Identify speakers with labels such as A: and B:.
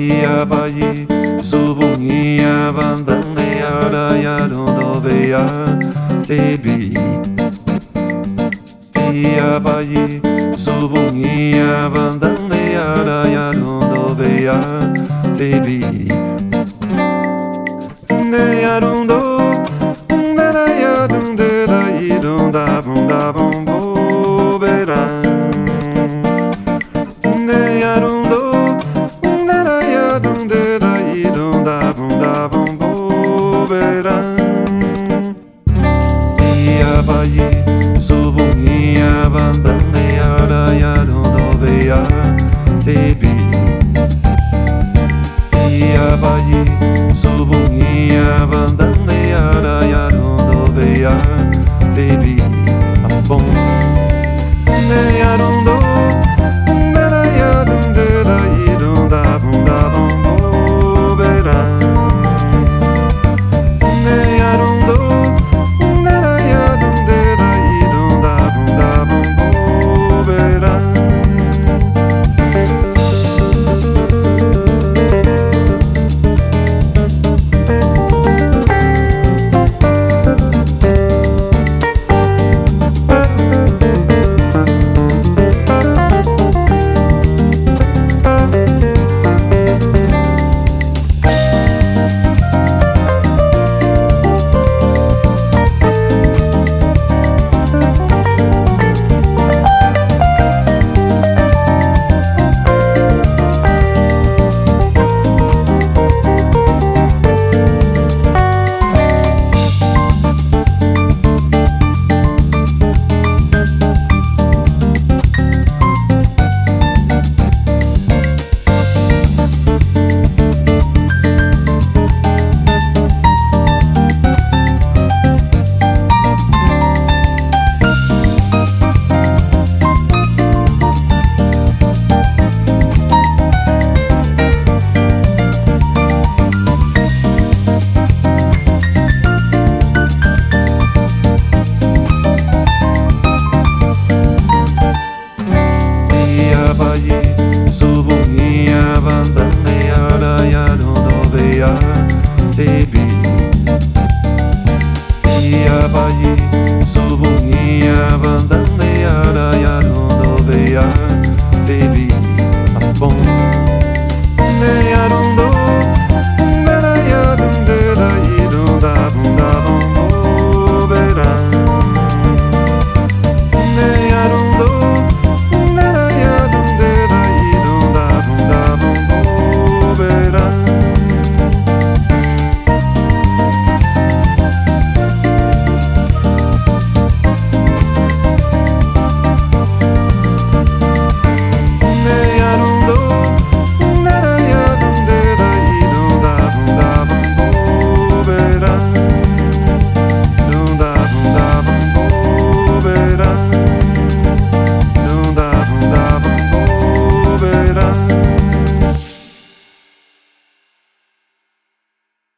A: Ia bayi, subunia bandane araya rondo veia tebi. Ia bayi, subunia bandane araya rondo veia tebi. Ne arundo, nera ya dunde da irunda bunda bumbo vera. Ne arundo. Ia bayi, subunia bandane araya rondo veia tebi. Ia bayi,